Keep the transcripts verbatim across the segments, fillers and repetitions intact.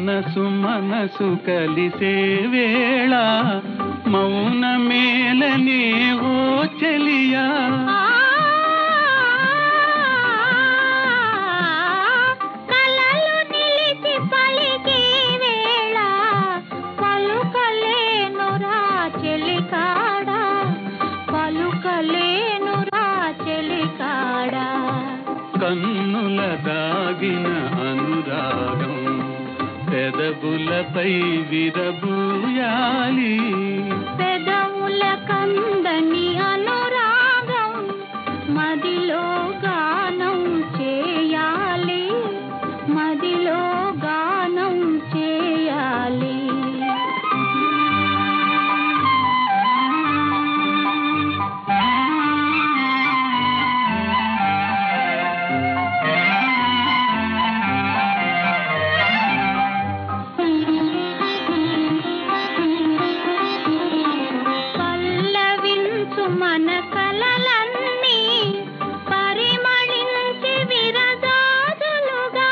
మనసు మనసు కలిసే వేళ మౌన మేలనే ఓ చెలియా కలలు నిలిచి పలికే వేళ పలుకలేనురా చెలికాడా పలుకలేనురా చెలికాడా కన్నుల దాగిన అనురాగం పెదవులపై విరబూయాలి పెదవుల కందని అనురాగం మదిలో గానం చేయాలి మదిలో గానం చేయాలి మన కలలన్నీ పరిమళించి విరజాజులుగా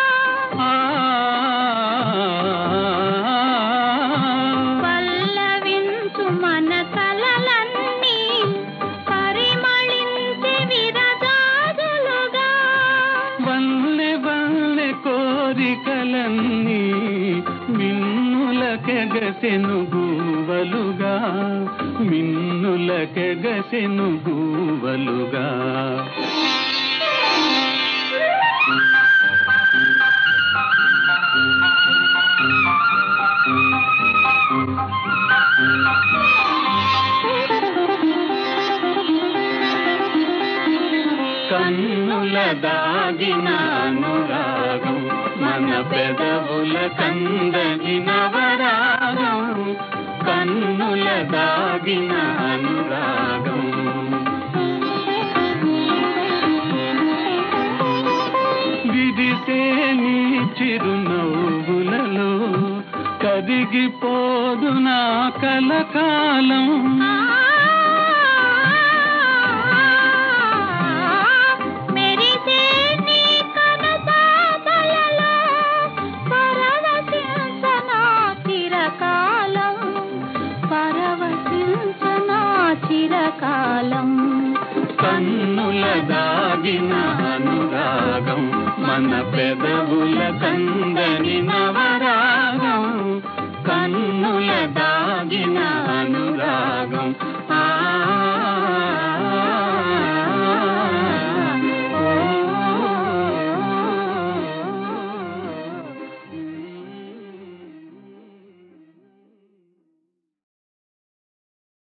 పల్లవించు మన కలలన్నీ పరిమళించి విరజాజులుగా వల్లె వల్లె కోరికలన్నీ మిన్నులకెగసెను గూవలుగా మిన్నులకెగసెను గూవలుగా కన్నుల దాగిన అనురాగం మన పెదవుల కందని నవరాగం కన్నుల దాగిన అనురాగం విడిసే నీ చిరునవ్వులలో కరిగిపోదు నా కలకాలం చిరకాలం కన్నుల దాగిన అనురాగం మన పెదవుల కంద